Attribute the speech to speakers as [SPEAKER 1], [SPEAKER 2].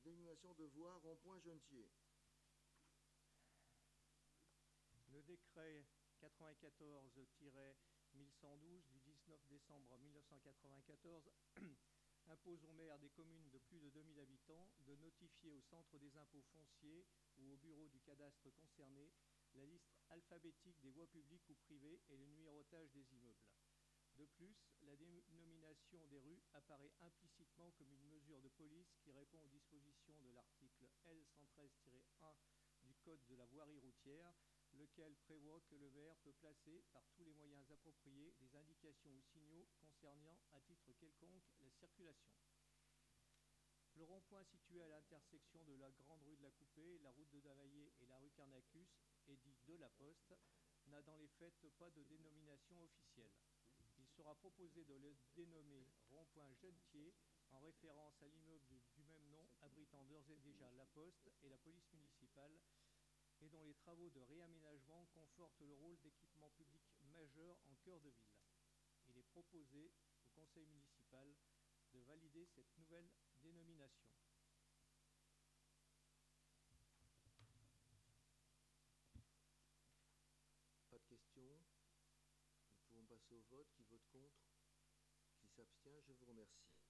[SPEAKER 1] dénomination de voie rond-point Genetier.
[SPEAKER 2] Le décret 94-1112 du 19 décembre 1994 impose aux maires des communes de plus de 2000 habitants de notifier au centre des impôts fonciers ou au bureau du cadastre concerné la liste alphabétique des voies publiques ou privées et le numérotage des immeubles. De plus, la dénomination des rues apparaît implicitement comme une mesure de police qui répond aux dispositions de l'article L113-1 du Code de la voirie routière, lequel prévoit que le maire peut placer par tous les moyens appropriés des indications ou signaux concernant à titre quelconque la circulation. Le rond-point situé à l'intersection de la Grande Rue de la Coupée, la route de Davaillé et la rue Carnacus, et dit de la Poste, n'a dans les faits pas de dénomination officielle. Il sera proposé de le dénommer rond-point Genetier en référence à l'immeuble du même nom abritant d'ores et déjà la Poste et la police municipale et dont les travaux de réaménagement confortent le rôle d'équipement public majeur en cœur de ville. Il est proposé au conseil municipal de valider cette nouvelle dénomination.
[SPEAKER 1] Pas de questions. Nous pouvons passer au vote. Qui vote contre? Qui s'abstient? Je vous remercie.